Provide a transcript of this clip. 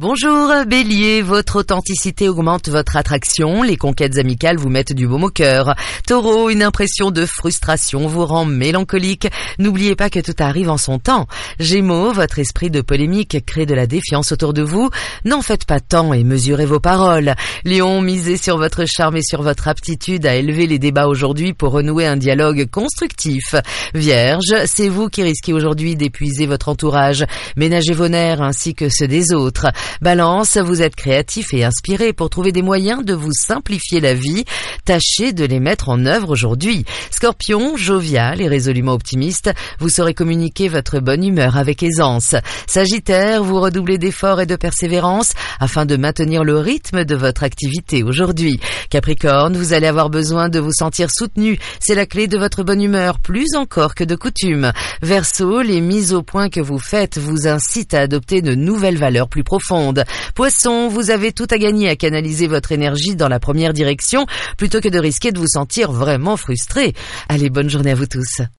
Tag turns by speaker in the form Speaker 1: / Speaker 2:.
Speaker 1: Bonjour Bélier, votre authenticité augmente votre attraction, les conquêtes amicales vous mettent du baume au cœur. Taureau, une impression de frustration vous rend mélancolique, n'oubliez pas que tout arrive en son temps. Gémeaux, votre esprit de polémique crée de la défiance autour de vous, n'en faites pas tant et mesurez vos paroles. Lion, misez sur votre charme et sur votre aptitude à élever les débats aujourd'hui pour renouer un dialogue constructif. Vierge, c'est vous qui risquez aujourd'hui d'épuiser votre entourage, ménagez vos nerfs ainsi que ceux des autres. Balance, vous êtes créatif et inspiré pour trouver des moyens de vous simplifier la vie. Tâchez de les mettre en œuvre aujourd'hui. Scorpion, jovial et résolument optimiste, vous saurez communiquer votre bonne humeur avec aisance. Sagittaire, vous redoublez d'efforts et de persévérance afin de maintenir le rythme de votre activité aujourd'hui. Capricorne, vous allez avoir besoin de vous sentir soutenu. C'est la clé de votre bonne humeur, plus encore que de coutume. Verseau, les mises au point que vous faites vous incitent à adopter de nouvelles valeurs plus profondes. Poisson, vous avez tout à gagner à canaliser votre énergie dans la première direction plutôt que de risquer de vous sentir vraiment frustré. Allez, bonne journée à vous tous.